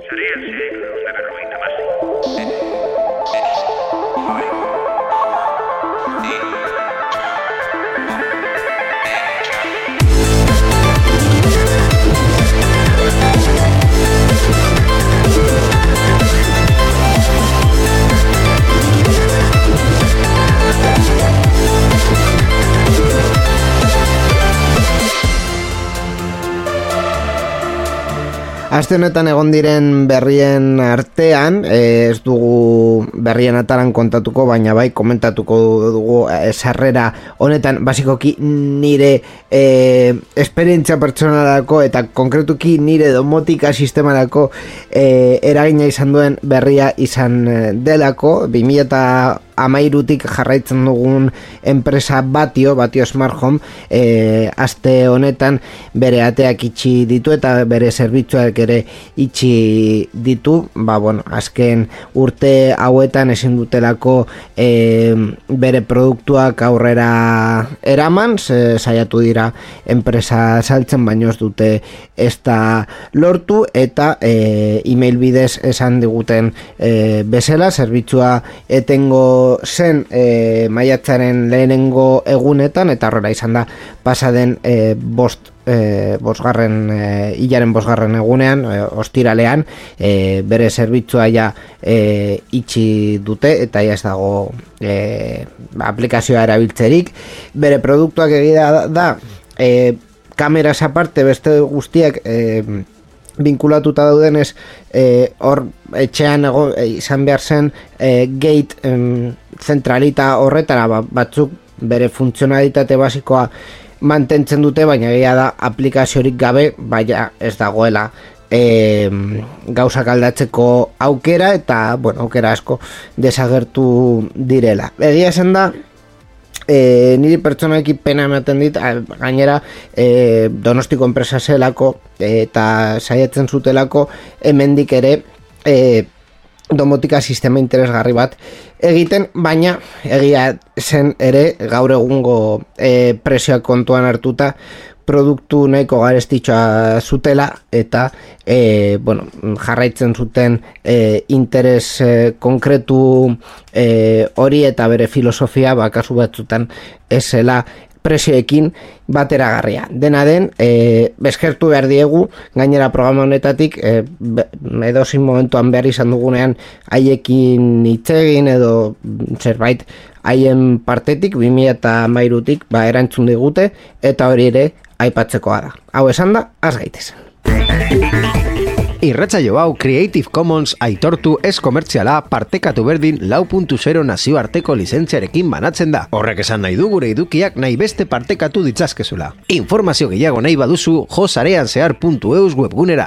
Aste honetan egon diren berrien artean, ez dugu berrien ataran kontatuko, baina bai komentatuko dugu sarrera honetan basikoki nire esperientzia pertsonalako eta konkretuki nire domotika sistemarako eragina izan duen berria izan delako. 2013tik jarraitzen dugun enpresa Batio Smart Home aste honetan bere ateak itxi ditu eta bere zerbitzuak ere itxi ditu. Azken urte hauetan ezin dutelako bere produktuak aurrera eraman, saiatu dira enpresa saltzen, baina ez dute ez da lortu, eta email bidez esan diguten bezala zerbitzua etengo zen maiatzaren lehenengo egunetan, eta horrela izan da pasaden hilaren bosgarren egunean, ostiralean, bere zerbitzua ja itxi dute, eta ja ez dago aplikazioa erabiltzerik. Bere produktuak egia da kameraz aparte beste guztiak vinkulatuta daudenez, hor etxean izan behar zen gate zentralita horretara, batzuk bere funtzionalitate basikoa mantentzen dute, baina egia da aplikaziorik gabe, baina ez dagoela gauzak aldatzeko aukera, eta aukera asko desagertu direla. Egia esan da, niri pertsonalki pena ematen dit, gainera Donostiko enpresa zelako eta saiatzen zutelako hemendik ere domotika sistema interesgarri bat egiten, baina egia zen ere gaur egungo prezioak kontuan hartuta produktu nahiko garestitxoa zutela, eta jarraitzen zuten interes konkretu hori eta bere filosofia kasu batzutan ezela prezioekin bateragarria. Dena den, eskertu behar diegu, gainera programa honetatik edozin momentuan behar izan dugunean haiekin hitz egin edo zerbait haien partetik 2013tik erantzun digute, eta hori ere aipatzekoa da. Hau esan da, az gaitezen. Irratsaio hau Creative Commons aitortu ez komertziala partekatu berdin 4.0 nazioarteko lizentziarekin banatzen da. Horrek esan nahi du gure edukiak nahi beste partekatu ditzazkezula. Informazio gehiago nahi baduzu josareanzehar.eus webgunera.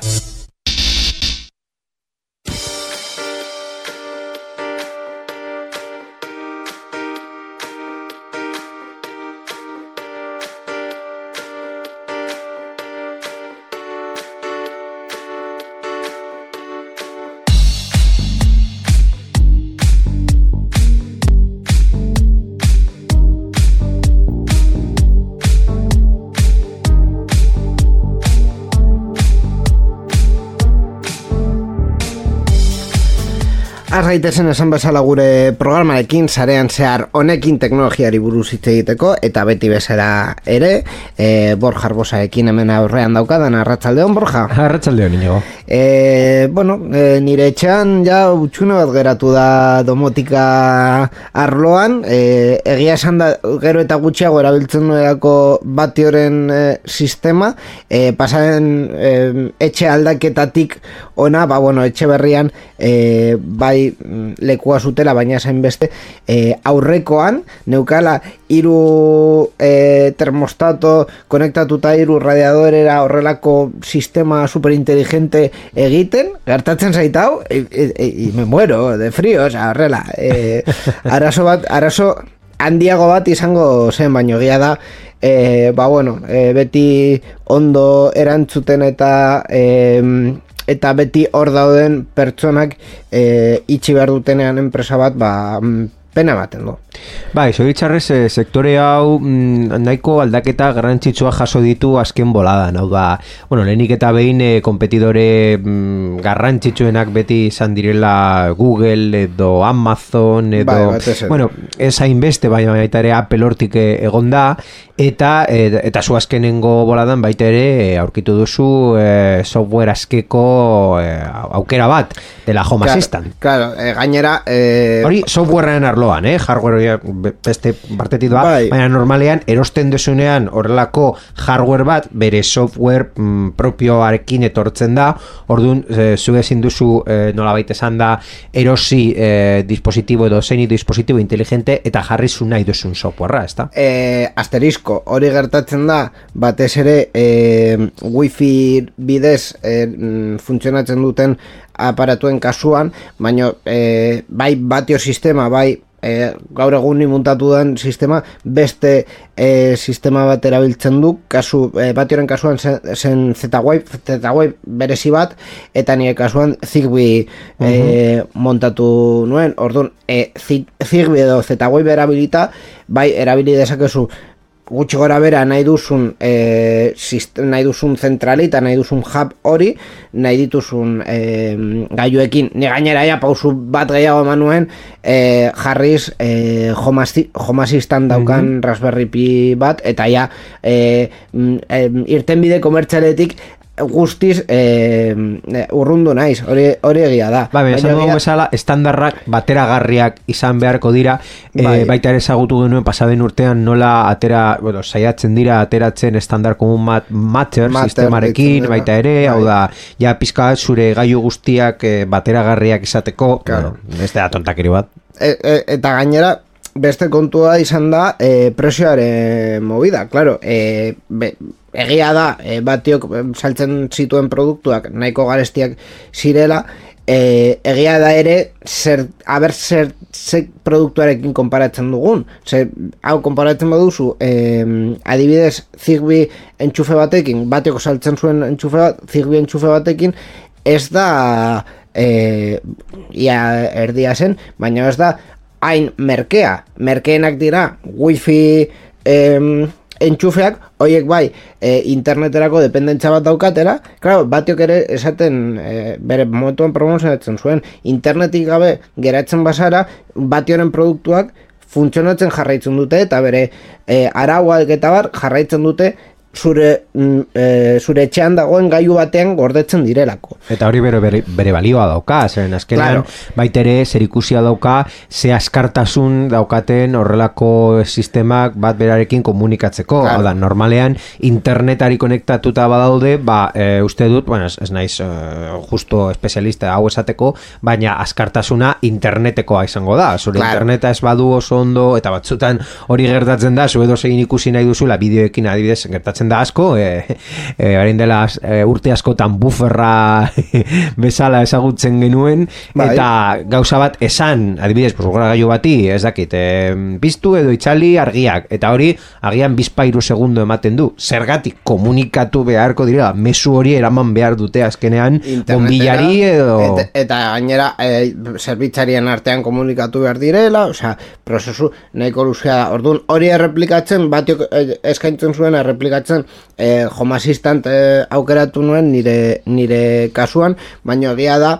Az gaitezen esan bezala gure programarekin, sarean zehar honekin teknologiari buruz hitz egiteko, eta beti bezala ere, Borja Arbosarekin hemen aurrean daukadan. Arratsaldeon, Borja. Arratsaldeon, Inigo. Nire etxean ja utxune bat geratu da domotika arloan, egia esan da gero eta gutxiago erabiltzen nuelako Batioren sistema, pasaren etxe aldaketatik ona, etxe berrian bai lekua zutela, baina zain beste aurrekoan neukala 3 termostato konektatuta 3 radiadorera horrelako sistema superinteligente egiten, gertatzen zaitau me muero de frío, horrela arazo handiago bat izango zen, baino egia da beti ondo erantzuten eta beti hor dauden pertsonak itxi behar dutenean enpresa bat pena ematen du. Bai, zoritxarrez, sektore hau nahiko aldaketa garrantzitsua jaso ditu azken boladan, hau da, bueno, lehenik eta behin kompetidore garrantzitsuenak beti izan direla Google edo Amazon edo, bueno, ez hainbeste, baina baita ere Apple hortik egon da, eta zu azkenengo boladan baita ere aurkitu duzu software askeko aukera bat dela Home Assistant. Claro, gainera... Hori softwarean arloan, hardware beste partetik doa, baina normalean erosten desunean horrelako hardware bat bere software propioarekin etortzen da, orduan zu ezin duzu nolabait esan da erosi dispositibo edo zein dispositibo inteligente eta jarri zu nahi duzun softwarea, ezta? Asterisko, hori gertatzen da batez ere wifi bidez funtzionatzen duten aparatuen kasuan, baina bai batio sistema, bai gaur egun muntatu den sistema beste sistema bat erabiltzen du, batioren kasuan zen Z-Wave berezi bat, eta nire kasuan Zigbee montatu nuen, orduan Zigbee edo Z-Wave erabilita, bai erabili dezakezu gutxi gora bera nahi duzun zentralita, nahi duzun hub hori, nahi dituzun gaiuekin, ni gainera ja pausu bat gehiago eman nuen jarriz Home Assistant daukan Raspberry Pi bat, eta ja irtenbide komertzialetik guztiz urrundu naiz, hori egia da. Baina bezala, estandarrak bateragarriak izan beharko dira, baita ere ezagutu genuen pasaden urtean nola saiatzen dira ateratzen estandar komun Matter sistemarekin, baita ere, hau da, ja pizka zure gailu guztiak bateragarriak izateko, ez da tontakeri bat. Eta gainera, beste kontua izan da prezioaren movida, claro, egia da, batiok saltzen zituen produktuak nahiko garestiak zirela, egia da ere zer produktuarekin konparatzen dugun. Hau konparatzen baduzu, adibidez Zigbee entxufe batekin, batiok saltzen zuen entxufe bat, Zigbee entxufe batekin, ez da ia erdia zen, baina ez da hain merkeenak dira wifi entxufeak, horiek bai interneterako dependentza bat daukatera, claro, batiok ere esaten bere momentuan promozionatzen zuen, internetik gabe geratzen bazara, batioren produktuak funtzionatzen jarraitzen dute, eta bere arauak eta bar jarraitzen dute zure etxean dagoen gailu batean gordetzen direlako. Eta hori bere balioa dauka, zeren azkenean baitere zerikusia dauka, ze askartasun daukaten horrelako sistemak bat berarekin komunikatzeko. Hau da, normalean internetari konektatuta badaude, uste dut, bueno, ez naiz justo espezialista hau esateko, baina askartasuna internetekoa izango da. Zure interneta ez badu oso ondo, eta batzutan hori gertatzen da, zu edo zegin ikusi nahi duzula bideoekin adibidez gertatzen da asko, harin dela urte askotan bufferra bezala ezagutzen genuen, eta gauza bat esan, adibidez, gailu bati, ez dakit, piztu edo itzali argiak, eta hori agian bizpairu segundo ematen du, zergatik komunikatu beharko direla, mezu hori eraman behar dute azkenean bonbillari edo... Eta gainera, zerbitzarien artean komunikatu behar direla, osea, prozesu nahiko luzea da, orduan hori erreplikatzen, batiok eskaintzen zuen erreplikatzen Home Assistant aukeratu nuen nire kasuan, baina egia da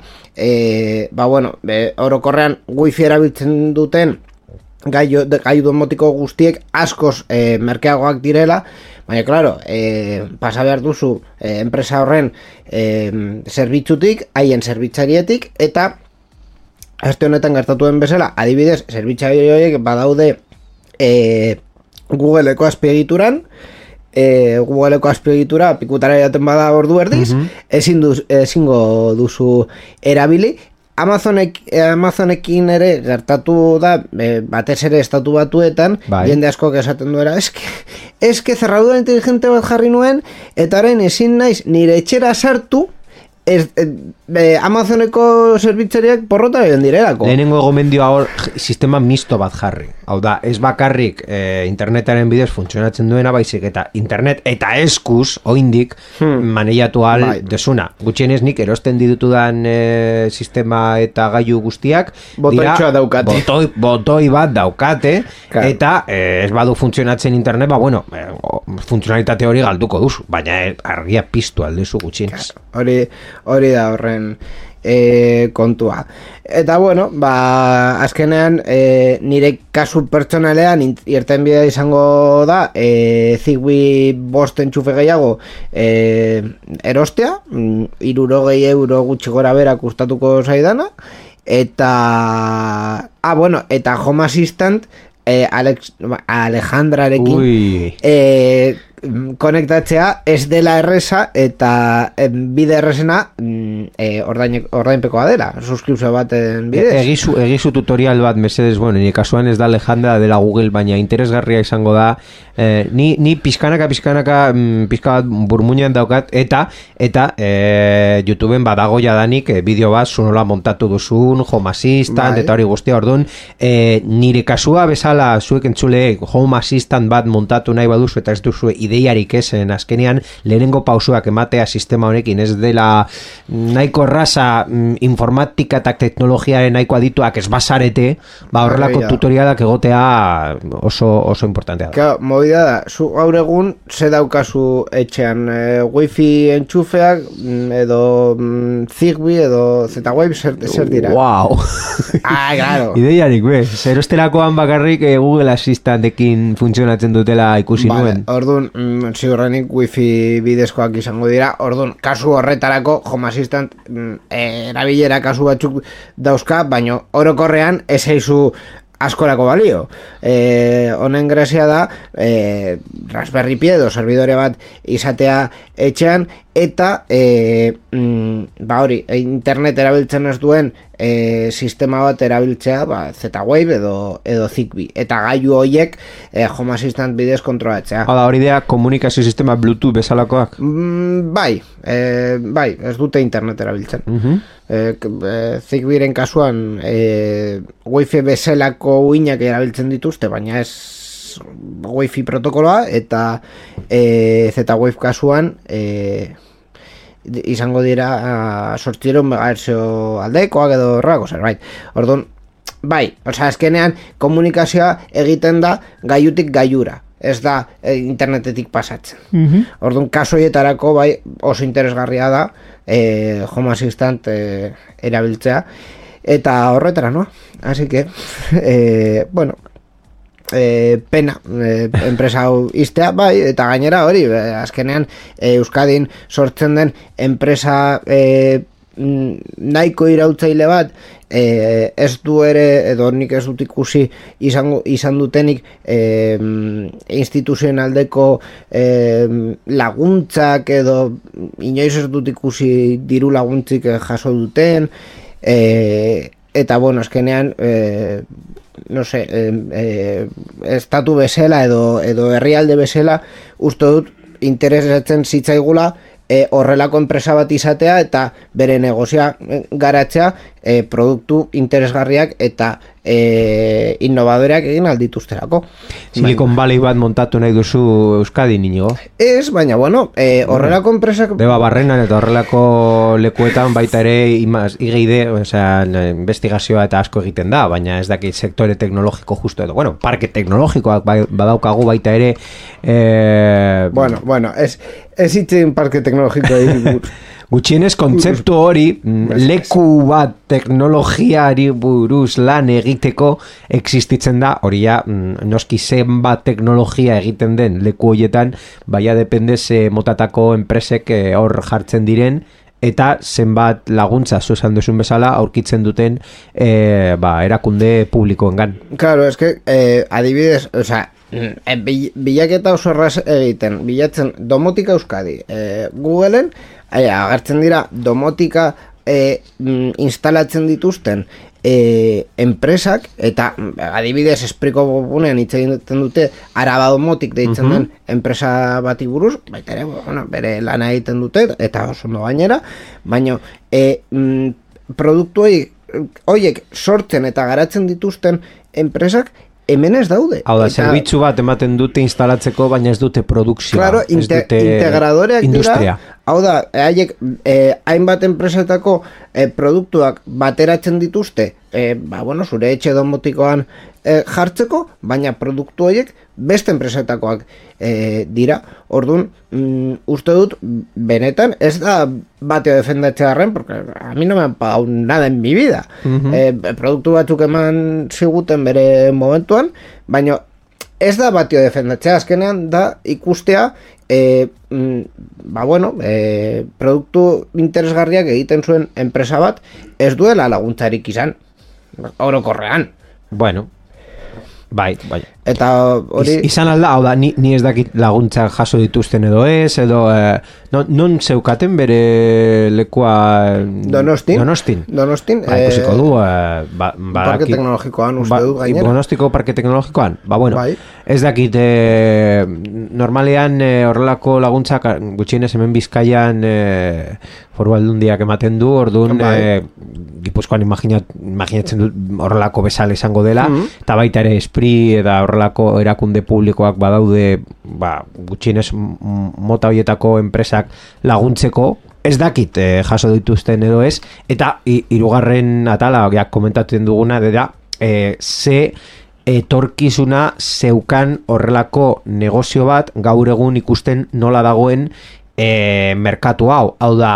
orokorrean wifi erabiltzen duten gailu domotiko guztiek askoz merkeagoak direla, baina claro, pasa behar duzu enpresa horren zerbitzutik, haien zerbitzarietik, eta aste honetan gertatuen bezala, adibidez, zerbitzari horiek badaude Googleko azpiegituran, Googleko azpiegitura pikutara jaten bada ordu erdiz, ezingo duzu erabili. Amazonekin ere gertatu da, batez ere estatu batuetan, jende askok esaten duera, eske zerradura inteligente bat jarri nuen, eta orain ezin naiz nire etxera sartu Amazoneko zerbitzariak porrota egin direlako. Lehenengo gomendioa hor sistema misto bat jarri. Hau da, ez bakarrik internetaren bidez funtzionatzen duena, baizik eta internet eta eskuz, oindik, maneiatu ahal desuna. Gutxienez nik erosten ditudan sistema eta gailu guztiak botoitxoa daukate. Botoi bat daukate, eta ez badu funtzionatzen internet, funtzionalitate hori galduko duzu, baina argia piztu aldezu gutxienez. Hori da horren kontua. Eta bueno, azkenean nire kasu pertsonalean irtenbidea izango da Zigbee 5 entxufe gehiago erostea, 60 euro gutxi gora bera kostatuko zaidana, eta eta Home Assistant Alejandrarekin konektatzea ez dela erresa, eta bide erresena ordainpekoa dela, suskripzio baten bidez. Egizu tutorial bat, mesedez, nire kasuan ez da Alejandra dela Google, baina interesgarria izango da, ni pizkanaka pizka bat burmuinean daukat, eta YouTubeen badago jadanik bideo bat zunola montatu duzun, Home Assistant, eta hori guztia, orduan, nire kasua bezala zuek entzuleek Home Assistant bat montatu nahi baduzu, eta ez duzu ideiarik esen, azkenean lehenengo pausuak ematea sistema honekin, ez dela nahiko erraza, informatika eta teknologiaren nahiko adituak ez basarete, horrelako tutorialak egotea oso importantea da. Movida da, zu gaur egun ze daukazu etxean, wifi entxufeak edo Zigbee edo Z-Wave zer dira? Wow! Claro. Ideiarik, zer estelakoan bakarrik Google Assistantekin funtzionatzen dutela ikusi nuen. Orduan, ziurrenik wifi bidezkoak izango dira, orduan, kasu horretarako Home Assistant erabilera kasu batzuk dauzka, baina orokorrean ez eizu askorako balio. Honen grazia da Raspberry Pi edo servidore bat izatea etxean, eta internet erabiltzen ez duen sistema bat erabiltzea Z-Wave edo Zigbee, eta gailu horiek Home Assistant bidez kontrolatzea. Hori da komunikazio sistema Bluetooth bezalakoak? Bai, ez dute internet erabiltzen. Zigbeeren kasuan Wi-Fi bezalako uinak erabiltzen dituzte, baina ez Wi-Fi protokoloa, eta Z-Wave kasuan izango dira 800 MHz aldekoak edo horrelako zerbait. Orduan, azkenean komunikazioa egiten da gailutik gailura, ez da internetetik pasatzen. Orduan, kasu horietarako oso interesgarria da Home Assistant erabiltzea, eta horretara, no? Así que, pena enpresa hau iztea, eta gainera hori, azkenean Euskadin sortzen den enpresa nahiko irautzaile bat, ez du ere, edo nik ez dut ikusi izan dutenik instituzionaldeko laguntzak, edo inoiz ez dut ikusi diru laguntzik jaso duten, eta azkenean estatu bezala edo herrialde bezala uste dut interesatzen zitzaigula horrelako enpresa bat izatea, eta bere negozia garatzea produktu interesgarriak eta innovadoreak egin aldituzterako. Silicon Valley bat montatu nahi duzu Euskadi, Inigo? Ez, baina horrelako enpresak Deba Barrenan eta horrelako lekuetan baita ere IGID, investigazioa eta asko egiten da, baina ez dakit sektore teknologiko justo edo, parke teknologikoak badaukagu baita ere ez hitzen parke teknologikoa gutxienez kontzeptu hori leku bat teknologiari buruz lan egiteko existitzen da, hori noski zenbat teknologia egiten den leku horietan, depende ze motatako enpresek hor jartzen diren, eta zenbat laguntza esan duzun bezala aurkitzen duten erakunde publikoengan. Claro, adibidez, bilaketa oso erraz egiten, bilatzen Domotika Euskadi, Googleen agertzen dira domotika instalatzen dituzten enpresak, eta adibidez espriko gunean hitz egiten dute Araba Domotik deitzen den enpresa bati buruz, baita ere, bueno, bere lana egiten dute, eta oso ondo gainera, baina produktu horiek sortzen eta garatzen dituzten enpresak hemen ez daude. Hau da, zerbitzu bat ematen dute instalatzeko, baina ez dute produkzioa. Claro, integradoreak industria. Dira. Hau da, haiek hainbat enpresetako produktuak bateratzen dituzte, zure etxe domotikoan jartzeko, baina produktu horiek beste enpresetakoak dira. Orduan, uste dut, benetan, ez da bateo defendatzea harren, porque a mí no me han pagado nada en mi vida. Produktu batzuk eman ziguten bere momentuan, baina ez da bateo defendatzea, azkenean da ikustea produktu interesgarriak egiten zuen enpresa bat ez duela laguntzarik izan orokorrean. Bueno, bai. Eta hori... Izan alda, hau da, ni ez dakit laguntzak jaso dituzten edo ez, edo non zeukaten bere lekua... Donostin. Ikusiko du, Parke teknologikoan uste du gainera. Donostiko parke teknologikoan? Bueno, bai. Ez dakit, normalean horrelako laguntzak gutxienez hemen Bizkaian foru aldundiak ematen du, orduan Gipuzkoan imaginatzen dut horrelako bezala izango dela, eta baita ere Esprit eta horrelako erakunde publikoak badaude, gutxienez mota horietako enpresak laguntzeko, ez dakit jaso dituzten edo ez, eta hirugarren atala komentatzen duguna da ze etorkizuna zeukan horrelako negozio bat gaur egun ikusten nola dagoen merkatu hau da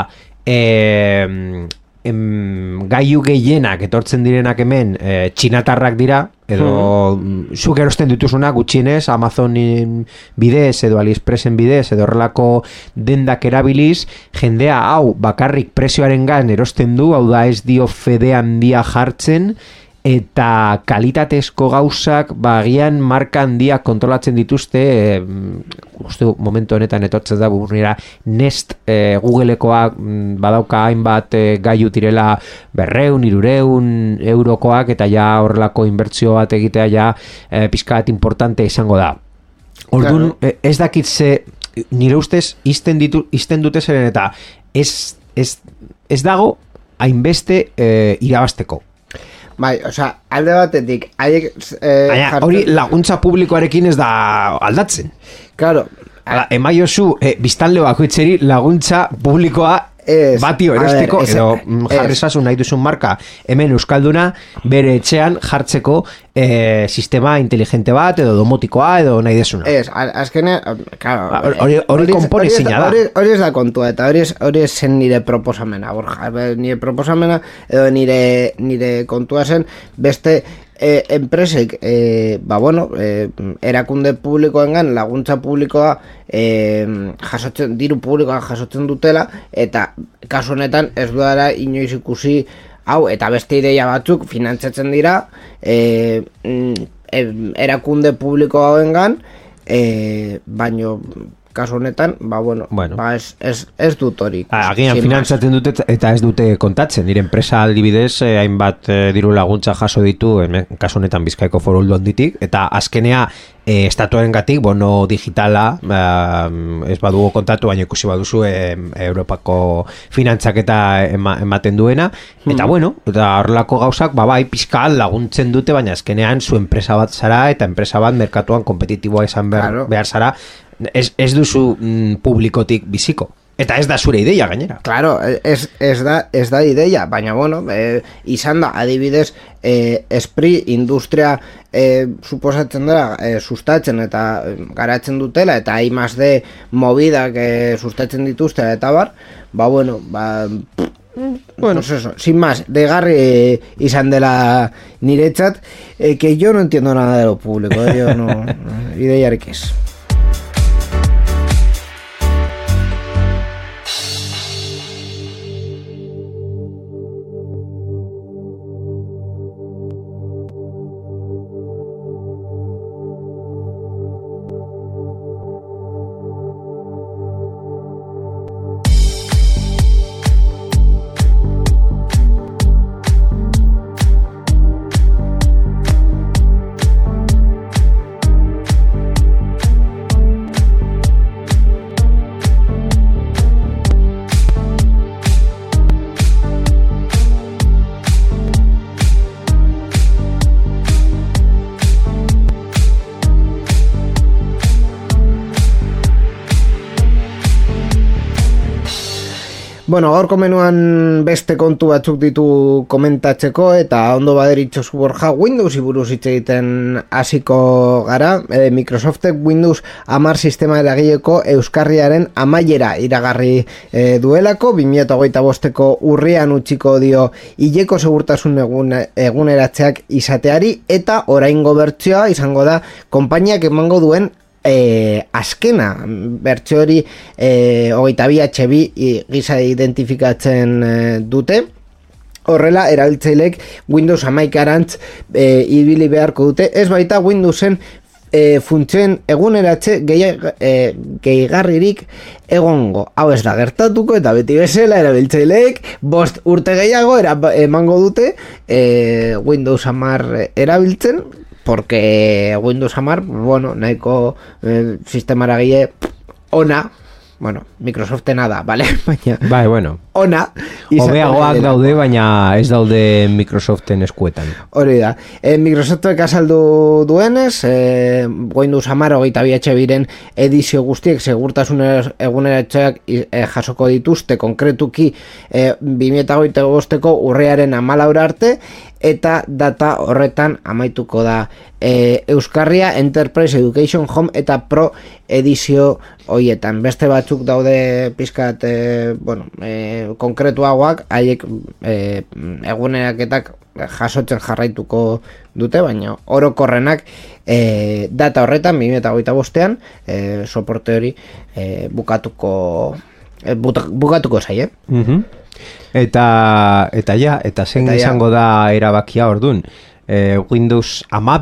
gailu gehienak etortzen direnak hemen txinatarrak dira, edo zuk erosten dituzuna gutxienez Amazonin bidez edo AliExpressen bidez edo horrelako dendak erabiliz, jendea hau bakarrik prezioarengan erosten du, hau da ez dio fede handia jartzen, eta kalitatezko gauzak agian marka handiak kontrolatzen dituzte, uste momentu honetan etortzen da burunera Nest Googlekoak badauka hainbat gailu direla 200-300 eurokoak, eta ja horrelako inbertsio bat egitea ja pizkat importante izango da. Orduan, ez dakit ze nire ustez izten dute zeren, eta ez dago hainbeste irabasteko. Bai, alde batetik hori laguntza publikoarekin ez da aldatzen. Claro. Emaiozu biztanle bakoitzeri laguntza publikoa batio erosteko, edo jarrezazu nahi duzun marka hemen euskalduna bere etxean jartzeko sistema inteligente bat, edo domotikoa, edo nahi desuna. Azkenean, hori konpone zina da. Hori ez da kontua, eta hori ez zen nire proposamena, Borja. Nire proposamena, edo nire kontua zen, beste enpresek erakunde publikoengan laguntza publikoa diru publikoa jasotzen dutela, eta kasu honetan ez dudala inoiz ikusi hau, eta beste ideia batzuk finantzatzen dira erakunde publiko hauengan, baino kasu honetan, ez dut hori. Agian finantzatzen dute eta ez dute kontatzen. Nire enpresa adibidez hainbat diru laguntza jaso ditu, kasu honetan Bizkaiko Foru Aldunditik, eta azkenea estatuarengatik bono digitala ez badugu kontatu, baina ikusi baduzu Europako finantzaketa ematen duena, eta eta horrelako gauzak bai pizkal laguntzen dute, baina azkenean zu enpresa bat zara, eta enpresa bat merkatuan kompetitiboa izan behar zara, ez duzu publikotik biziko. Eta ez da zure ideia gainera. Claro, ez da ideia, baina izan da, adibidez, Esprit industria suposatzen dela sustatzen eta garatzen dutela, eta I+D movidak sustatzen dituzte, eta pues eso, sin más, degarri izan dela niretzat, que yo no entiendo nada de lo público, yo no, ideiarik ez. Bueno, gaurko menuan beste kontu batzuk ditu komentatzeko eta ondo baderitxozu Borja, Windowsi buruz hitz egiten hasiko gara. Microsoftek Windows 10 sistema eragileko euskarriaren amaiera iragarri duelako, 2025ko urrian utziko dio hileko segurtasun eguneratzeak izateari, eta oraingo bertsioa izango da konpainiak emango duen azkena bertsio hori 22HB gisa identifikatzen dute. Horrela, erabiltzaileek Windows 11 ibili beharko dute, ez baita Windowsen funtzioen eguneratze gehigarririk egongo. Hau ez da gertatuko, eta beti bezala erabiltzaileek 5 urte gehiago emango dute Windows 10 erabiltzen, porque Windows 10, bueno, nahiko sistema eragile ona, bueno, Microsoftena da, vale? Baina, bai, bueno, ona. Hobeagoak daude, baina ez daude Microsoften eskuetan. Hori da. Microsoftek azaldu duenez, Windows 10 22HBren edizio guztiek segurtasun eguneratzeak jasoko dituzte, konkretuki 2025ko urriaren 14 arte, eta data horretan amaituko da Euskarria, Enterprise, Education, Home eta Pro edizio hoietan. Beste batzuk daude pizkat konkretuagoak, haiek eguneraketak jasotzen jarraituko dute, baina orokorrenak data horretan 2025ean soporte hori bukatuko zaie. Eta zein izango da erabakia ordun? Windows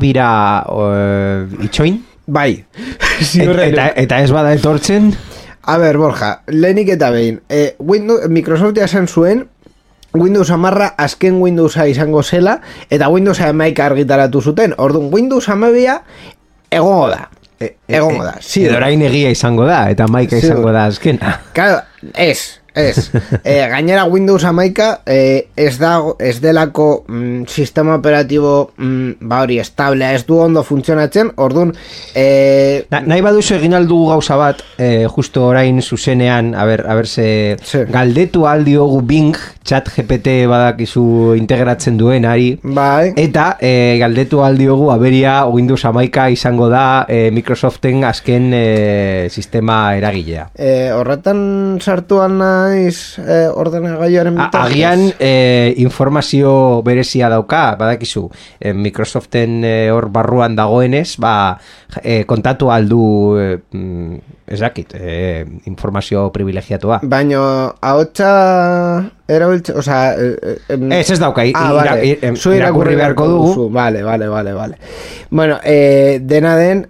12 itxoin? Bai. Eta ez bada etortzen? A ber, Borja, lehenik eta behin, Microsoft esan zuen Windows 10 azken Windowsa izango zela, eta Windows 11 argitaratu zuten. Orduan, Windows 12 egongo da. Egongo da. Edo orain egia izango da, eta 11 izango da azkena. Claro, ez. Gainera Windows 11 ez delako sistema operatibo hori establea, ez du ondo funtzionatzen, orduan nahi baduzu egin aldugu gauza bat, justo orain zuzenean, a ber ze galdetu aldiogu Bing, chat GPT badakizu integratzen duen ari, bai. Eta galdetu aldiogu aberia Windows 11 izango da Microsoften azken sistema eragilea. Horretan sartuan ordenagailuaren bitartez. Agian informazio berezia dauka, badakizu, Microsoften hor barruan dagoenez, kontatu aldu ez dakit, informazio privilegiatua. Baina ahotsa erabiltze, ez dauka, irakurri beharko dugu. Vale. Bueno, dena den,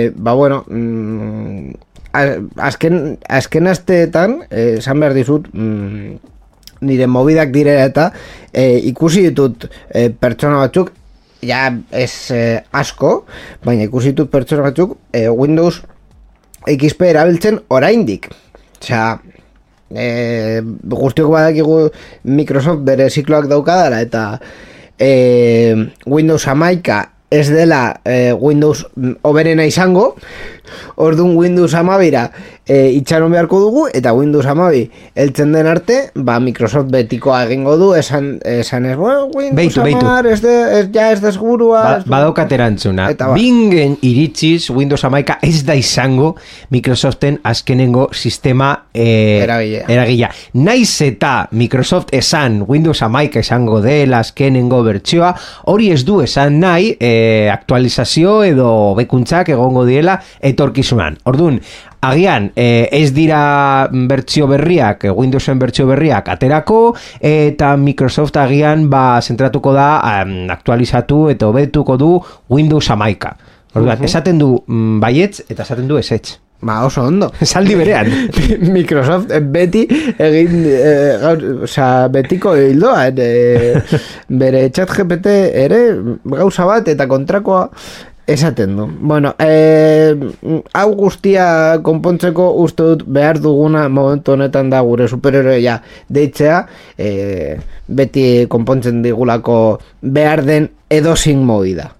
azken asteetan esan behar dizut nire mobidak direla eta ikusi ditut pertsona batzuk, ja ez asko, baina ikusi ditut pertsona batzuk Windows XP erabiltzen oraindik. Osea, guztiok badakigu Microsoft bere zikloak daukadala, eta Windows 11 ez dela Windows oberena izango, orduan Windows 12 itxaron beharko dugu, eta Windows 12 heltzen den arte, Microsoft betikoa egingo du, esan ez, Windows 10 ez desgurua. Badaukat erantzuna. Bingen iritsiz, Windows 11 ez da izango Microsoften azkenengo sistema eragila. Naiz eta Microsoft esan Windows 11 izango dela azkenengo bertsioa, hori ez du esan nahi aktualizazio edo bekuntzak egongo diela etorkizunan. Orduan, agian ez dira bertsio berriak, Windowsen bertsio berriak aterako, eta Microsoft agian zentratuko da aktualizatu eta hobetuko du Windows 11. Orduan, esaten du baietz eta esaten du ezetz. Oso ondo. Saldi berean. Microsoft beti egin betiko hildoa bere chat GPT ere gauza bat eta kontrakoa esaten du. Bueno, hau guztia konpontzeko uste dut behar duguna momentu honetan da gure superheroia deitzea, beti konpontzen digulako behar den edozein movida.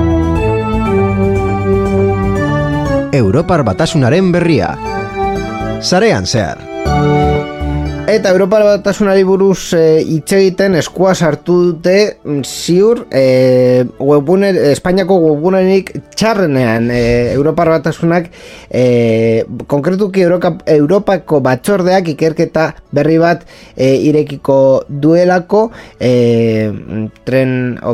Europar Batasunaren berria. sarean zehar. Eta Europar Batasunari buruz hitz egiten eskua sartu dute ziur Espainiako webgunenik txarrenean Europar Batasunak konkretuki Europako batzordeak ikerketa berri bat irekiko duelako trenen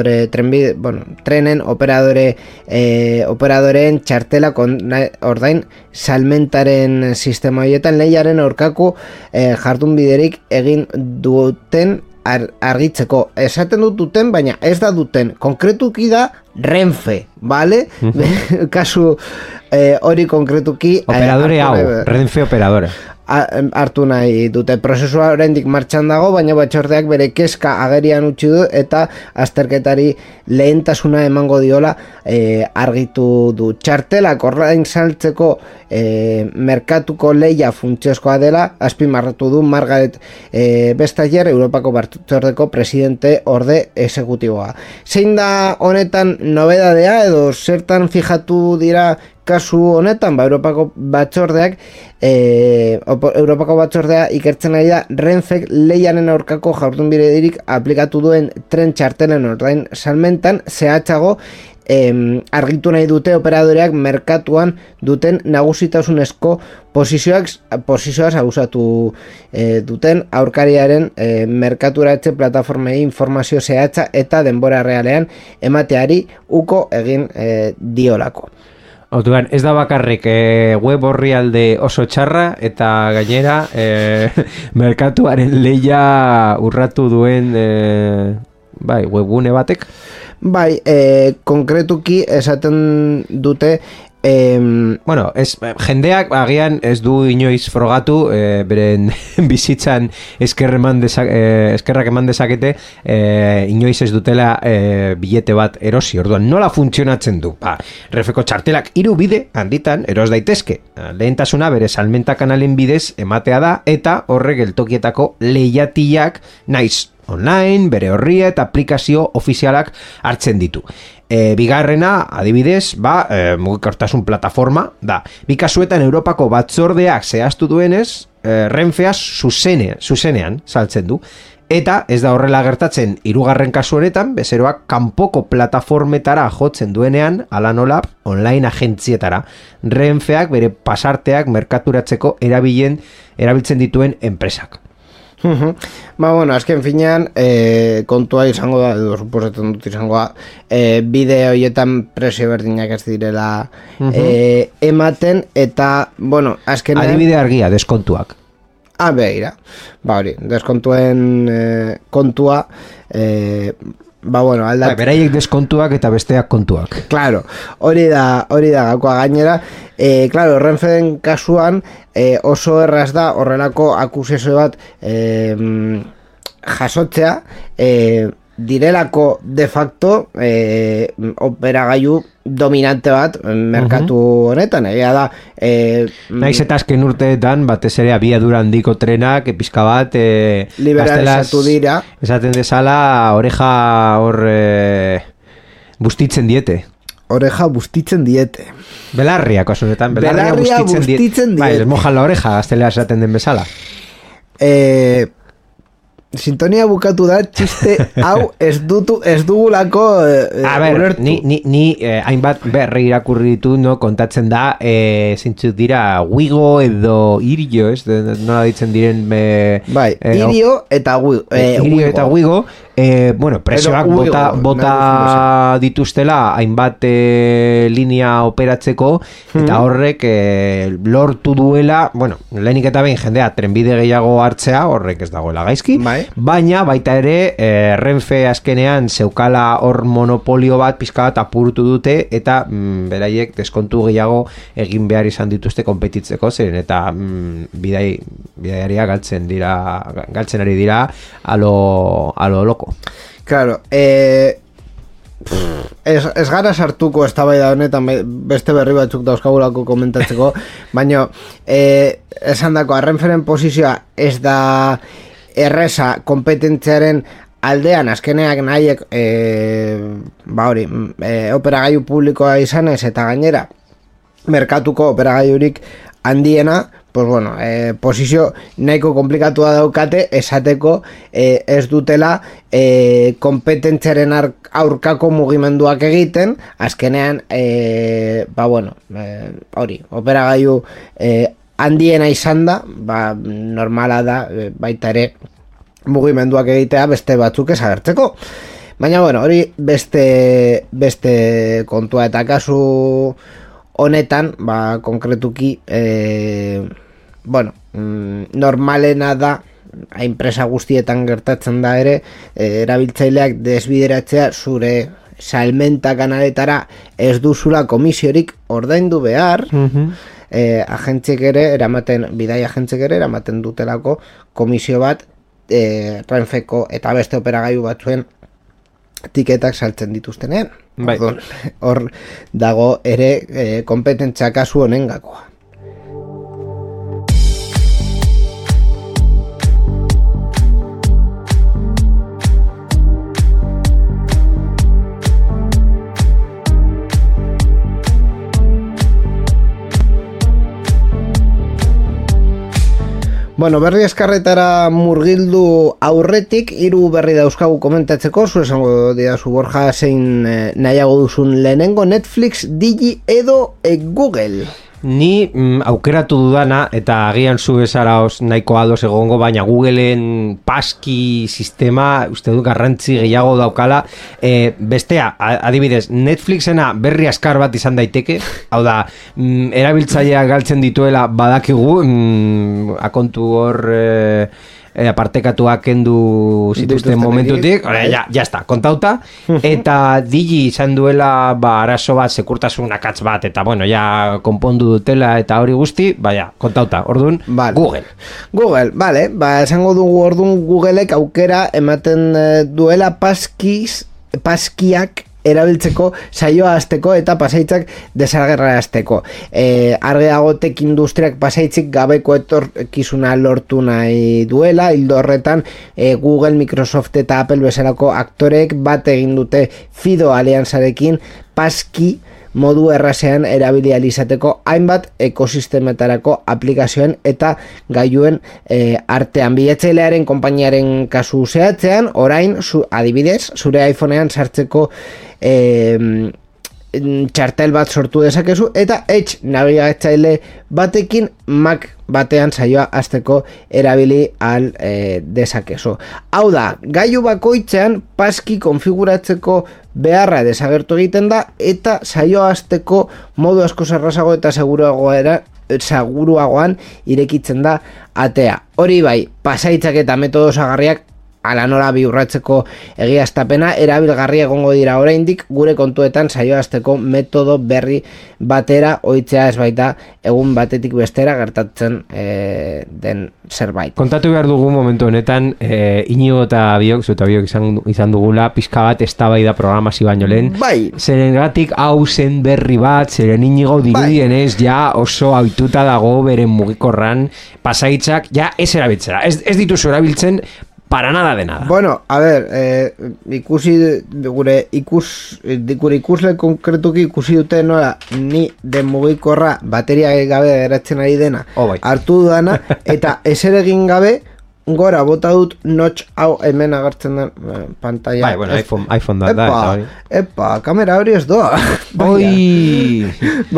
operadoreen txartelak ordain salmentaren sistema horietan lehiaren aurkako jardun biderik egin duten argitzeko. Esaten duten, baina ez da duten. Konkretuki da Renfe, bale? Kasu hori konkretuki operadore hau, Renfe operadore hartu nahi dute. Prozesua oraindik martxan dago, baina batzordeak bere kezka agerian utzi du eta azterketari lehentasuna emango diola argitu du. Txartelak ordain saltzeko merkatuko lehia funtsezkoa dela azpimarratu du Margaret Vestager, Europako batzordeko presidente orde exekutiboa. Zein da honetan nobedadea edo zertan fijatu dira kasu honetan? Europako batzordea ikertzen ari da Renfek lehianen aurkako jardunbiderik aplikatu duen tren txartelen ordain salmentan zehatzago argitu nahi dute operadoreak merkatuan duten nagusitasunezko posizioaz abusatu duten aurkariaren merkaturatze plataformei informazio zehatza eta denbora realean emateari uko egin diolako. Otuan, ez da bakarrik web orrialde oso txarra eta gainera merkatuaren lehia urratu duen webgune batek? Bai, konkretuki esaten dute jendeak agian ez du inoiz frogatu beren bizitzan eskerrak eman dezakete inoiz ez dutela bilete bat erosi. Orduan, nola funtzionatzen du? Renfeko txartelak 3 bide handitan eros daitezke. Lehentasuna bere salmenta kanalen bidez ematea da eta horrek geltokietako lehiatiak naiz online, bere horria eta aplikazio ofizialak hartzen ditu. Bigarrena, adibidez, mugikortasun plataforma da. Bi kasuetan Europako batzordeak zehaztu duenez, Renfea zuzenean saltzen du. Eta ez da horrela gertatzen 3. kasu honetan, bezeroak kanpoko plataformetara jotzen duenean, ala nola online agentzietara. Renfeak bere pasarteak merkaturatzeko erabiltzen dituen enpresak. Azken finean kontua izango da, edo suposatzen dut izango da, bideo horietan presio berdinak ez direla ematen, eta, azkenean... Adibide argia, deskontuak. Begira, hori, deskontuen kontua... beraiek deskontuak eta besteak kontuak. Claro, hori da gakoa gainera. Renfeen kasuan oso erraz da horrelako akusazio bat jasotzea direlako de facto operagailu dominante bat merkatu honetan, egia da naiz eta azken urteetan batez ere abiadura handiko trenak pizka bat liberalizatu dira, esaten dezala oreja hor bustitzen diete. Belarriak osonetan, belarria bustitzen diete. Les mojan la oreja, gaztelea esaten den bezala. Sintonia bukatu da, txiste hau ez dugulako ulertu. Ni hainbat berri irakurri ditu, kontatzen da zintzuk dira Wigo edo Irio, nola ditzen diren Irio eta Wigo presioak bota dituztela hainbat linea operatzeko eta horrek lortu duela, lehenik eta behin jendea trenbide gehiago hartzea, horrek ez dagoela gaizki, baina baita ere Renfe azkenean zeukala hor monopolio bat pizka bat apurtu dute eta beraiek deskontu gehiago egin behar izan dituzte konpetitzeko zeren eta bidaiaria galtzen ari dira a lo loko. Claro, ez gara sartuko eztabaida honetan beste berri batzuk dauzkagulako komentatzeko, baina esan dako, Renferen posizioa ez da erreza kompetentziaren aldean, azkeneak nahiek operagailu publikoa izanez eta gainera merkatuko operagailurik handiena, pues bueno, posizio nahiko komplikatua daukate esateko ez dutela kompetentziaren aurkako mugimenduak egiten, azkenean hori, operagailu handiena izan da, normala da baita ere mugimenduak egitea beste batzuk ezagertzeko. Baina, bueno, hori beste kontua eta kasu honetan, konkretuki, normalena da, enpresa guztietan gertatzen da ere, erabiltzaileak desbideratzea zure salmenta kanaletara ez duzula komisiorik ordaindu behar, agentziek ere, bidai agentziek ere, eramaten dutelako komisio bat, Renfeko eta beste operagailu batzuen tiketak saltzen dituztenean. Hor dago ere kompetentzia kasu honen gakoa. Bueno, berri eskarretara murgildu aurretik, 3 berri dauzkagu komentatzeko, zu esango didazu Borja zein nahiago duzun lehenengo, Netflix, Digi edo Google. Ni aukeratu dudana, eta agian zu bezala nahiko ados egongo, baina Googleen paski sistema, uste du garrantzi gehiago daukala. Bestea, adibidez, Netflixena berri askar bat izan daiteke, hau da, erabiltzaileak galtzen dituela badakigu, akontu hor apartekatuak kendu zituzten momentutik, ya está, kontauta, eta Digi izan duela arazo bat, sekurtasun akatz bat, eta bueno, ja konpondu dutela eta hori guzti, kontauta, orduan, Google, vale, esango dugu orduan Googleek aukera ematen duela paskiak erabiltzeko saioa hasteko eta pasaitzak desargerra hasteko. Argeago tek industriak pasaitzik gabeko etorkizuna lortu nahi duela, hildo horretan Google, Microsoft eta Apple bezalako aktoreek bat egin dute Fido aliantzarekin paski modu errazean erabili izateko hainbat ekosistemetarako aplikazioen eta gailuen artean. Bilatzailearen konpainiaren kasu zehatzean, orain, adibidez, zure iPhonean sartzeko txartel bat sortu dezakezu eta Edge nabigatzaile batekin Mac batean saioa hasteko erabili al dezakezu. Hau da, gailu bakoitzean paski konfiguratzeko beharra desagertu egiten da eta saioa hasteko modu asko errazago eta seguruagoan irekitzen da atea. Hori bai, pasaitzak eta metodo osagarriak ala nola biurratzeko egiaztapena erabilgarria egongo dira oraindik gure kontuetan saioazteko metodo berri batera ohitzea ez baita egun batetik bestera gertatzen den zerbait. Kontatu behar dugu momentu honetan Inigo eta biok izan dugula pizka bat eztabaida programazio baino lehen. Bai. Zerengatik hau zen berri bat, zeren Inigo dirudienez ja oso ohituta dago beren mugikorran pasaitzak ja ez erabiltzera. Ez dituzu erabiltzen para nada de nada. Bueno, a ver, gure ikusle konkretuki ikusi dute nola ni de mugikorra bateria gabe geratzen ari dena hartu dudana eta ezer egin gabe gora bota dut notch hau hemen agertzen den pantalla. Bai, bueno, iPhone da. Epa, kamera hori ez doa. Oi!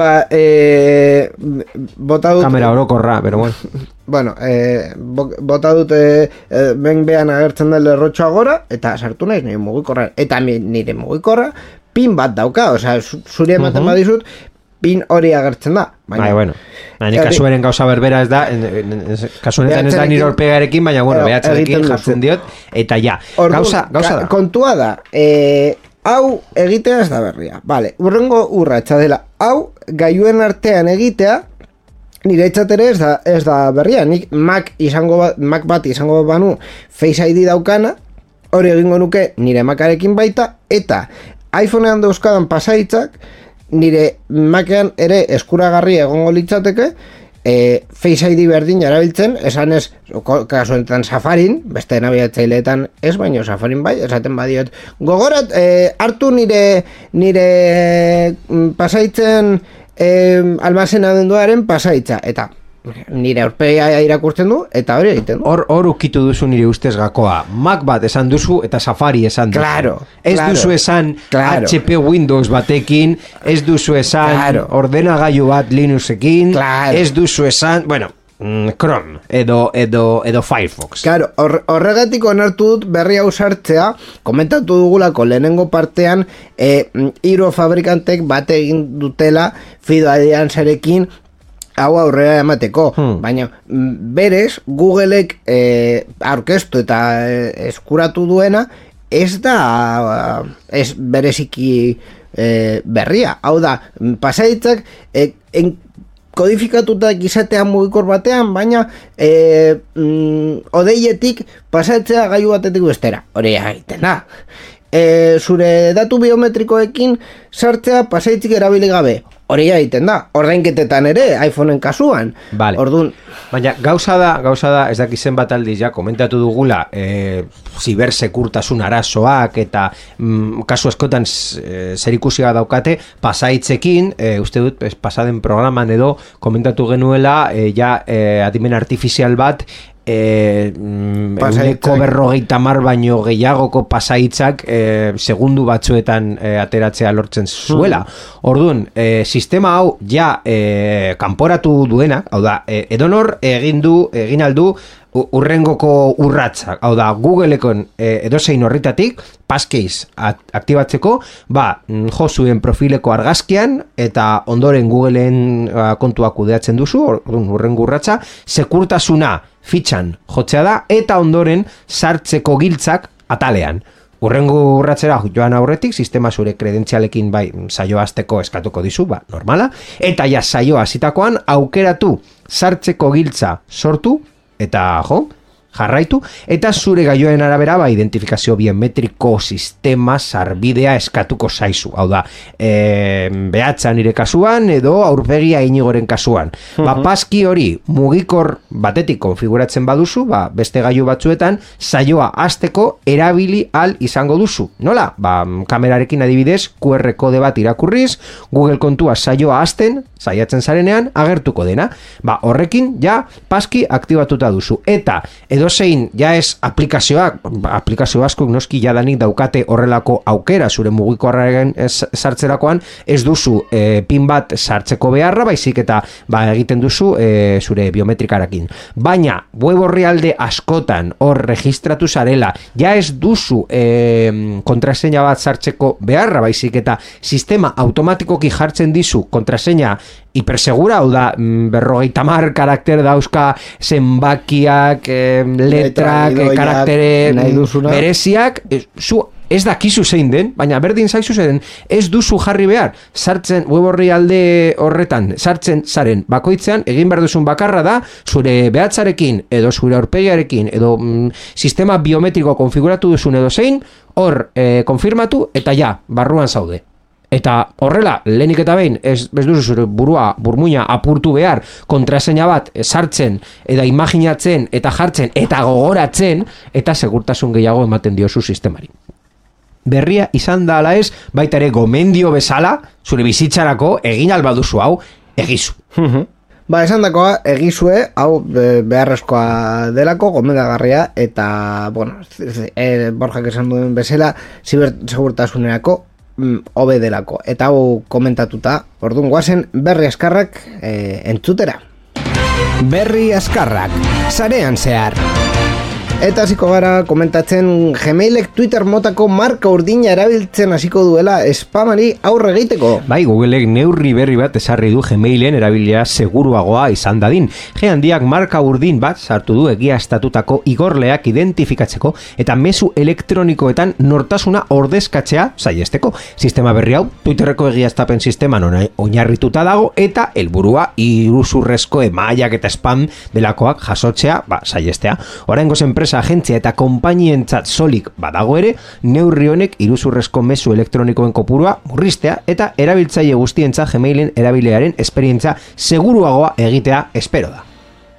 Bota dut... Kamera orokorra, pero bueno. Bueno, bota dut behan agertzen den lerrotxoa gora, eta sartu nahi nire mugikorra. Eta nire mugikorra pin bat dauka, osea, zuri ematen badizut, pin hori agertzen da. Bai, bueno. Ni kasuaren gauza berbera ez da, kasuanetan ez da nire orpegarekin, baina, bueno, behatzerekin jartzen diot, eta ja. Gauza da. Kontua da, hau egitea ez da berria. Vale, urrengo urratsa dela. Hau, gailuen artean egitea, nire etxatere ez da berria. Nik Mac bat izango banu Face ID daukana, hori egingo nuke nire Macarekin baita, eta iPhonean dauzkadan pasaitzak, nire Macean ere eskuragarri egongo litzateke, Face ID berdin erabiltzen, esan ez, kasu enten Safarin, beste nabigatzaileetan ez, baino Safarin bai, esaten badiot. Gogorat, hartu nire pasaitzen almazenamenduaren pasaitza, eta nire aurpegia irakurtzen du, eta hori egiten du. Hor ukitu duzu nire ustez gakoa. Mac bat esan duzu, eta Safari esan duzu. Claro. Ez duzu esan HP Windows batekin, ez duzu esan ordenagailu bat Linuxekin, ez duzu esan, bueno, Chrome edo Firefox. Claro, horregatik onartu dut berri hau sartzea, komentatu dugulako lehenengo partean, hiru fabrikantek bate egin dutela Fido Alianzarekin hau aurrera emateko, baina berez Googleek aurkeztu eta eskuratu duena ez da bereziki berria, hau da pasaditzak kodifikatuta izatea mugikor batean, baina odeietik pasatzea gailu batetik bestera, hori egiten da. Zure datu biometrikoekin sartzea pasaitzik erabili gabe, hori egiten da, ordainketetan ere, iPhoneen kasuan. Vale. Orduan, baina gauza da, ez dakizen bat aldiz, ja, komentatu dugula, zibersekurtasun arazoak eta kasu askotan zerikusia daukate, pasaitzekin, uste dut, pasaden programan edo, komentatu genuela, adimen artifizial bat, euneko 50 baino gehiagoko pasaitzak segundu batzuetan ateratzea lortzen zuela. Orduan, sistema hau kanporatu duena, hau da, edonor egin aldu urrengoko urratsak, hau da, Googleekon edozein horretatik passkeys aktibatzeko, jo zuen profileko argazkian eta ondoren Googleen kontuak kudeatzen duzu, urrengo urratsa, sekurtasuna fitxan jotzea da, eta ondoren sartzeko giltzak atalean. Urrengo urratzera joan aurretik, sistema zure kredentzialekin saioa hasteko eskatuko dizu, normala, eta saioa hasitakoan aukeratu sartzeko giltza sortu, eta jarraitu, eta zure gaioen arabera identifikazio biometriko sistema sarbidea eskatuko zaizu, hau da, behatza nire kasuan edo aurpegia Inigoren kasuan. Paski hori mugikor batetik konfiguratzen baduzu, beste gailu batzuetan saioa hasteko erabili al izango duzu. Nola? Kamerarekin adibidez QR kode bat irakurriz, Google kontua saioa hasten, saiatzen zarenean agertuko dena. Horrekin paski aktibatuta duzu. Eta edozein ez aplikazio askok noski jadanik daukate horrelako aukera zure mugikorraren sartzerakoan, ez duzu pin bat sartzeko beharra, baizik eta egiten duzu zure biometrikarekin. Baina web orrialde askotan hor registratu zarela, ez duzu kontraseina bat sartzeko beharra, baizik eta sistema automatikoki jartzen dizu kontraseina hipersegura, hau da, 50 karakter dauzka zenbakiak, letrak, karaktere bereziak, zu ez dakizu zein den, baina berdin zaizu zein, ez duzu jarri behar, sartzen web orrialde horretan, sartzen zaren bakoitzean, egin behar duzun bakarra da, zure behatzarekin, edo zure aurpegiarekin, edo sistema biometriko konfiguratu duzun edo zein, hor konfirmatu, eta barruan zaude. Eta horrela, lehenik eta behin, ez duzu zure burmuina apurtu behar, kontraseina bat sartzen, eta imaginatzen, eta jartzen, eta gogoratzen, eta segurtasun gehiago ematen diozu sistemari. Berria izan da ala ez, baita ere gomendio bezala, zure bizitzarako egin albaduzu hau, egizu. Esan dakoa, egizue, hau beharrezkoa delako, gomendagarria, eta, Borjak esan duen bezala, segurtasunerako, hobe delako, eta hau komentatuta, orduan guazen berri askarrak entzutera. Berri askarrak, sarean zehar. Eta hasiko gara komentatzen Gmailek Twitter motako marka urdina erabiltzen hasiko duela spamari aurre egiteko. Googleek neurri berri bat ezarri du Gmailen erabilia seguruagoa izan dadin. Handiak marka urdin bat sartu du egiaztatutako igorleak identifikatzeko eta mezu elektronikoetan nortasuna ordezkatzea saihesteko. Sistema berri hau Twitterreko egiaztapen sisteman oinarrituta dago eta helburua iruzurrezko emaiak eta spam delakoak jasotzea saihestea. Oraingoz enpresa agentzia eta konpainientzat solik badago ere, neurri honek iruzurrezko mezu elektronikoen kopurua murriztea eta erabiltzaile guztientzat Gmailen erabilearen esperientza seguruagoa egitea espero da.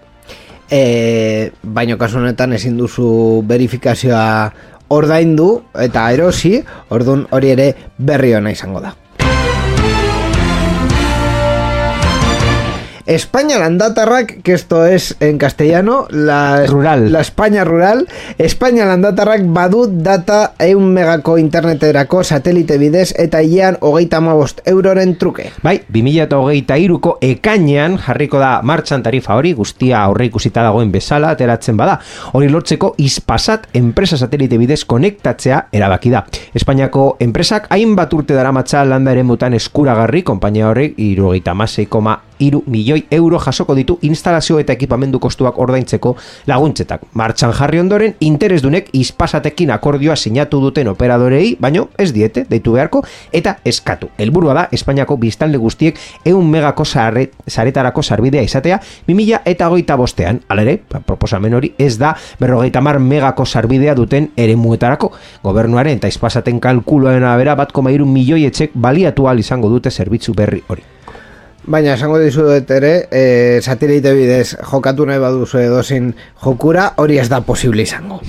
Baina kasu honetan ezin duzu verifikazioa ordaindu eta erosi, orduan hori ere berri ona izango da. España landatarrak, que esto es en castellano, la España rural, España landatarrak badut data 1 megako interneterako satelite bidez eta hilean 35 euroren truke. Bai, 2023ko ekainean jarriko da martxan tarifa hori, guztia aurre ikusita dagoen bezala ateratzen bada. Hori lortzeko Hispasat enpresa satelite bidez konektatzea erabaki da. Espainiako enpresak hainbat urte daramatza landa eremutan eskuragarri, konpainia horrek 76,3 milioi euro jasoko ditu instalazio eta ekipamendu kostuak ordaintzeko laguntzetak. Martxan jarri ondoren, interesdunek Hispasatekin akordioa sinatu duten operadorei, baino ez diete, deitu beharko, eta eskatu. Helburua da, Espainiako biztanle guztiek 1 megako saretarako sarbidea izatea 2025ean. Halere, proposamen hori ez da 50 megako sarbidea duten eremuetarako. Gobernuaren eta Hispasaten kalkuloen arabera 1,3 milioi etxek baliatu ahal izango dute zerbitzu berri hori. Baina esango dizuet ere, satelite bidez jokatu nahi baduzu edozin jokura, hori ez da posible izango.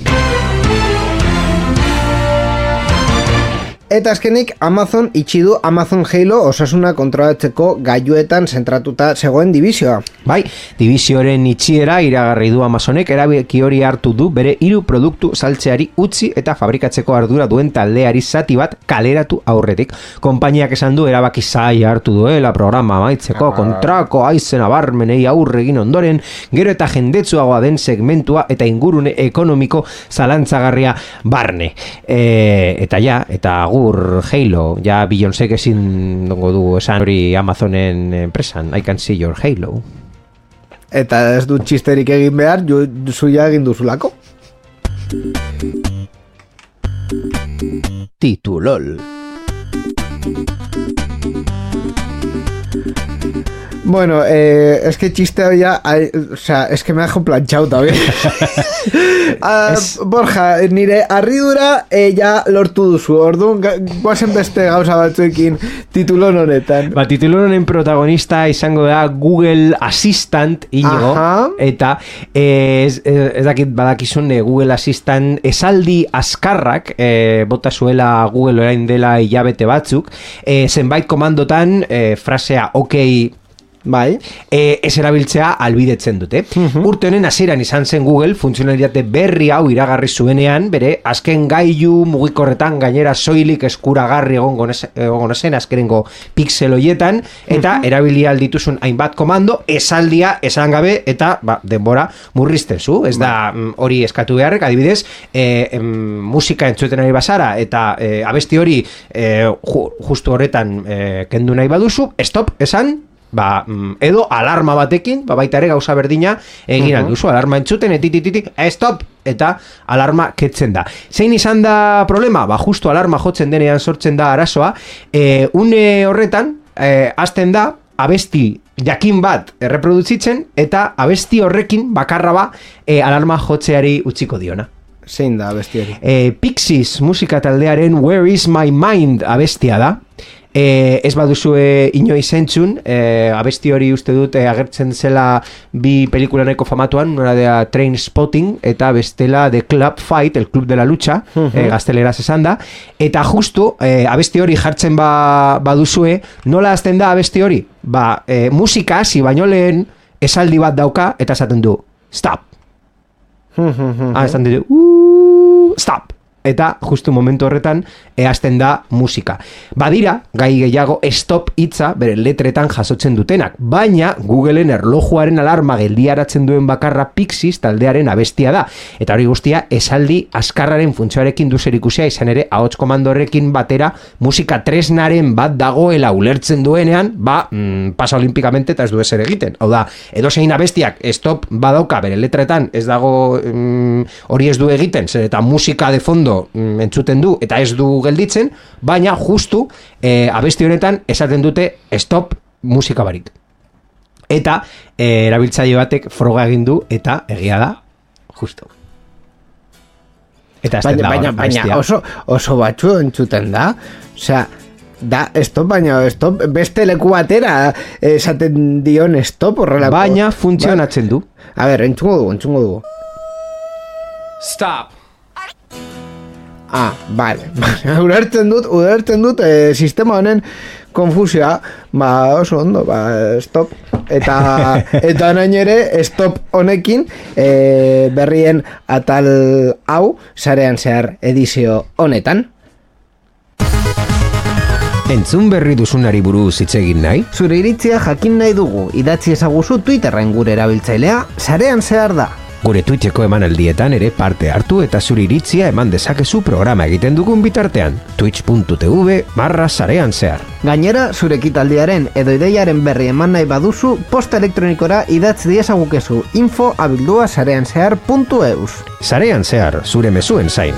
Eta azkenik, Amazon itxi du Amazon Halo osasuna kontrolatzeko gailuetan zentratuta zegoen dibizioa. Bai, dibizioaren itxiera iragarri du Amazonek, erabaki hori hartu du bere 3 produktu saltzeari utzi eta fabrikatzeko ardura duen taldeari zati bat kaleratu aurretik. Konpainiak esan du erabaki zaila hartu duela programa amaitzeko kontrako haizen abarmenei aurre egin ondoren, gero eta jendetsuagoa den segmentua eta ingurune ekonomiko zalantzagarria barne. Eta Halo, ja Beyoncék ezin dongo du esan hori Amazonen enpresan, I can see your Halo. Eta ez dut txisterik egin behar, zuia egin duzulako. Titulol. Bueno, es que chiste ya, o sea, es que me dejo planchado también. Borja, nire harridura ja lortu duzu. Orduan, guazen beste gauza batzuekin titulon honetan. Ba, titulon honen protagonista izango da Google Assistant, Iñigo. Eta ez dakit badakizun Google Assistant esaldi azkarrak bota zuela Google orain dela hilabete batzuk. Zenbait komandotan frasea ok, bai, ez erabiltzea albidetzen dute. Urte honen hasieran izan zen Google funtzionalitate berri hau iragarri zuenean, bere azken gailu mugikorretan gainera soilik eskuragarri egongo zen azkenengo pixel hoietan, eta erabili aldituzun hainbat komando, esaldia esan gabe eta denbora murrizten zu. Ez da hori eskatu beharrek, adibidez, musika entzuten ari bazara eta abesti hori justu horretan kendu nahi baduzu, stop esan, edo alarma batekin, baita ere gauza berdina egin alduzu, alarma entzuten, stop, eta alarma ketzen da. Zein izan da problema? Justu alarma jotzen denean sortzen da arazoa, une horretan, hasten da, abesti jakin bat erreproduzitzen, eta abesti horrekin bakarra alarma jotzeari utziko diona. Zein da abesti hori? Pixies musika taldearen Where is my mind abestia da. Ez baduzue inoiz entzun, abesti hori uste dut agertzen zela bi pelikulaneko famatuan, nora da Trainspotting eta bestela The Club Fight, el club de la lucha, gazteleraz esan da, eta justu abesti hori jartzen baduzue, nola azten da abesti hori? Musika hasi baino lehen esaldi bat dauka eta esaten du stop. Esan du stop. Eta justu momentu horretan hasten da musika. Badira, gai gehiago stop hitza bere letretan jasotzen dutenak, baina Googleen erlojuaren alarma geldiaratzen duen bakarra Pixies taldearen abestia da. Eta hori guztia esaldi azkarraren funtzioarekin duzerikusia izan ere ahots komando horrekin batera musika tresnaren bat dagoela ulertzen duenean, pasa olimpikamente eta ez du ezer egiten. Hau da, edozein abestiak stop badauka bere letretan ez dago hori ez du egiten, zer eta musika de fondo entzuten du eta ez du gelditzen, baina justu abesti honetan esaten dute stop musika barik. Eta erabiltzaile batek froga egin du eta egia da justu. Eta baina oso batzu entzuten da. Osea, da stop, baina stop beste leku batera esaten dion stop horrelako. Baina funtzionatzen du. A ber, entzungo dugu. Stop. Vale. Ulertzen dut sistema honen konfusioa, oso ondo, stop. Eta nain ere, stop honekin, berrien atal hau, sarean zehar edizio honetan. Entzun berri duzunari buruz hitz egin nahi? Zure iritzia jakin nahi dugu, idatzi ezaguzu Twitterren gure erabiltzailea, sarean zehar da. Gure Twitcheko emanaldietan ere parte hartu eta zure iritzia eman dezakezu programa egiten dugun bitartean. twitch.tv/sarean zehar. Gainera, zure ekitaldiaren edo ideiaren berri eman nahi baduzu, posta elektronikora idatz diezagukezu info@sareanzehar.eus. Sarean zehar, zure mezuen zain.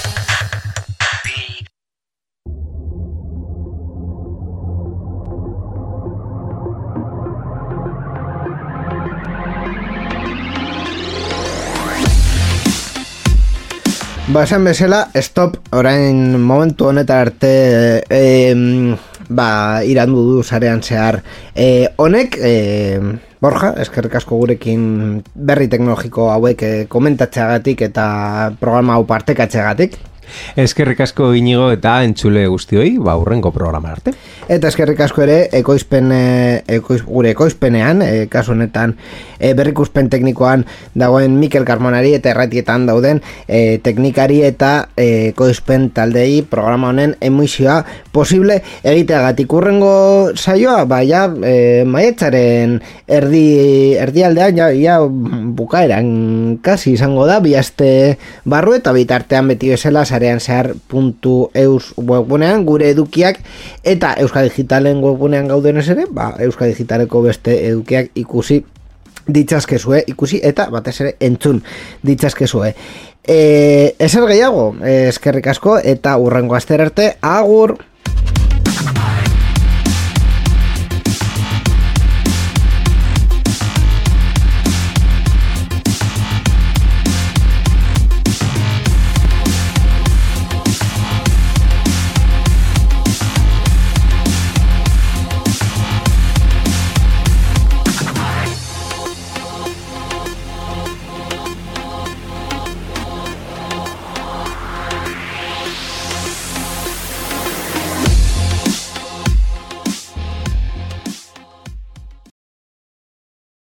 Esan bezala, stop, orain momentu honetan arte irandu du sarean zehar honek, Borja, eskerrik asko gurekin berri teknologiko hauek komentatzeagatik eta programa hau partekatzeagatik. Eskerrik asko Inigo eta entzule guztioi, hurrengo programa arte. Eta eskerrik asko ere gure ekoizpenean, kasu honetan berrikuspen teknikoan dagoen Mikel Carmonari eta erratietan dauden teknikari eta ekoizpen taldei programa honen emisioa posible egiteagatik. Hurrengo saioa, maiatzaren erdialdean ja bukaeran kasi izango da, bi aste barru eta bitartean beti bezala sareanzehar.eus webgunean gure edukiak eta Euskal Digitalen webgunean gaudenez ere, Euskal Digitaleko beste edukiak ikusi ditzazkezue, ikusi eta batez ere entzun ditzazkezue. Ezer gehiago, eskerrik asko eta hurrengo astera arte, agur!